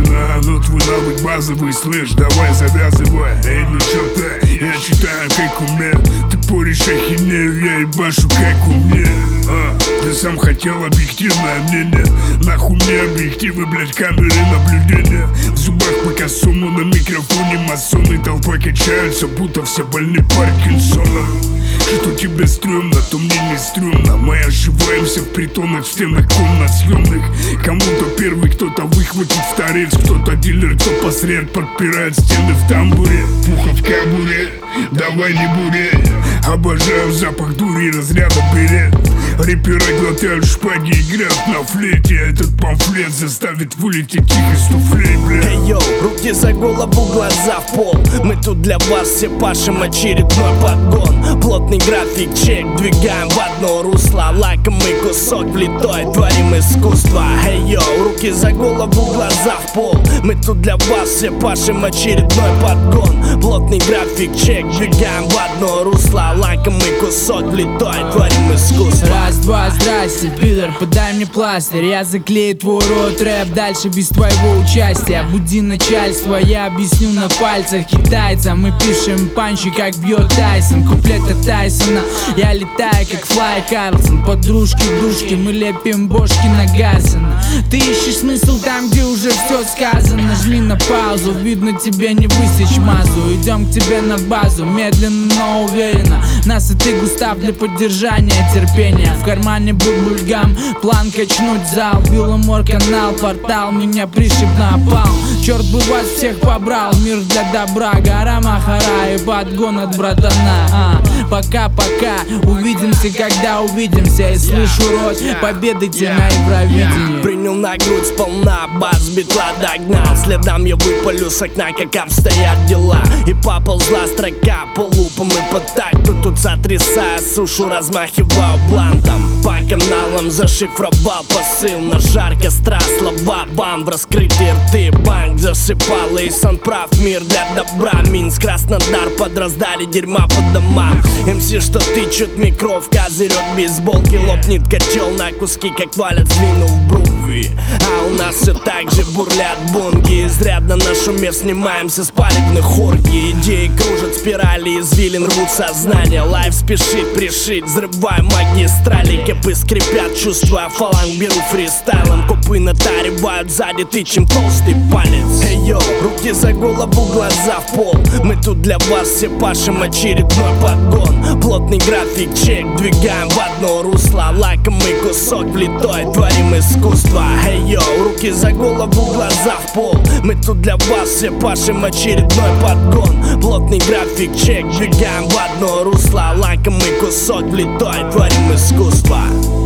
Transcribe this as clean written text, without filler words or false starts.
пацана, но твой навык базовый, слышь, давай завязывай. Эй, ну чё ты, я читаю как умею, ты поришь ахинею, я ебашу как умею. Ты сам хотел объективное мнение, нахуй мне объективы, блять, камеры наблюдения. В зубах по косому, на микрофоне масоны, толпа качаются, будто все больны Паркинсоном. Что тебе стрёмно, то мне не стрёмно. Мы ошиваемся в притонах, в стенах комнат съемных. Кому-то первый, кто-то выхватит в торец, кто-то дилер, кто посред подпирает стены в тамбуре. Пуха в кабуре, давай не бури. Обожаю запах дури, разряда берет. Рэперы глотают шпаги, играют на флейте. Этот памфлет заставит вылететь их из туфлей, бля. Эй, йоу, руки за голову, глаза в пол. Мы тут для вас все пашем очередной подгон. Плотный график, чек, двигаем в одно русло. Лакомый кусок влитой, творим искусство. Эй, йоу, руки за голову, глаза в пол. Мы тут для вас все пашем очередной подгон. Плотный график, чек, двигаем в одно русло. Лакомый кусок влитой, творим искусство. Раз, два, здрасте, пидор, подай мне пластырь. Я заклею твой рот, рэп дальше без твоего участия. Буди начальство, я объясню на пальцах китайцам. Мы пишем панчи, как бьет Тайсон. Куплеты Тайсона, я летаю, как Флай Карлсон. Подружки, душки, мы лепим бошки на Гасина. Ты ищешь смысл там, где уже все сказано. Нажми на паузу, видно тебе не высечь мазу. Идем к тебе на базу, медленно, но уверенно. Нас и ты, Густав, для поддержания терпения. В кармане бульбульгам, план качнуть зал. Беломор канал, портал, меня пришиб на опал. Черт бы вас всех побрал, мир для добра. Гора Махара и подгон от братана. Пока-пока, увидимся, когда увидимся. И слышу рот победы тебе на Евровидении. Принял на грудь сполна, бас битла догнал. Следом я выпалю с окна, как обстоят дела. И поползла строка по лупам и по такту. Тут сотрясая сушу, размахиваю блантом. По каналам зашифровал посыл. На жар костра слова, бам, в раскрытые рты. Банк засыпал, и сон прав, мир для добра. Минск, Краснодар, подраздали дерьма по домам. МС, что тычут микро в козырек бейсболки. Лопнет котел на куски, как валят свину в брови. А у нас все так же бурлят бонги. Изрядно на шуме снимаемся с палевных хорги. Идеи кружат спирали, извилин рвут сознание. Лайф спешит пришить, взрываем магистрали. Кепы скрипят, чувствуя фаланг, беру фристайлом. Копы натаривают сзади, тычем толстый палец. Эй, йоу, руки за голову, глаза в пол. Мы тут для вас все пашем очередной подгон. Плотный график, чек, двигаем в одно русло. Лакомый кусок влитой, творим искусство. Эй, йоу, руки за голову, глаза в пол. Мы тут для вас все пашем очередной подгон. Плотный график, чек, двигаем в одно русло. Лакомый кусок влитой, творим искусство.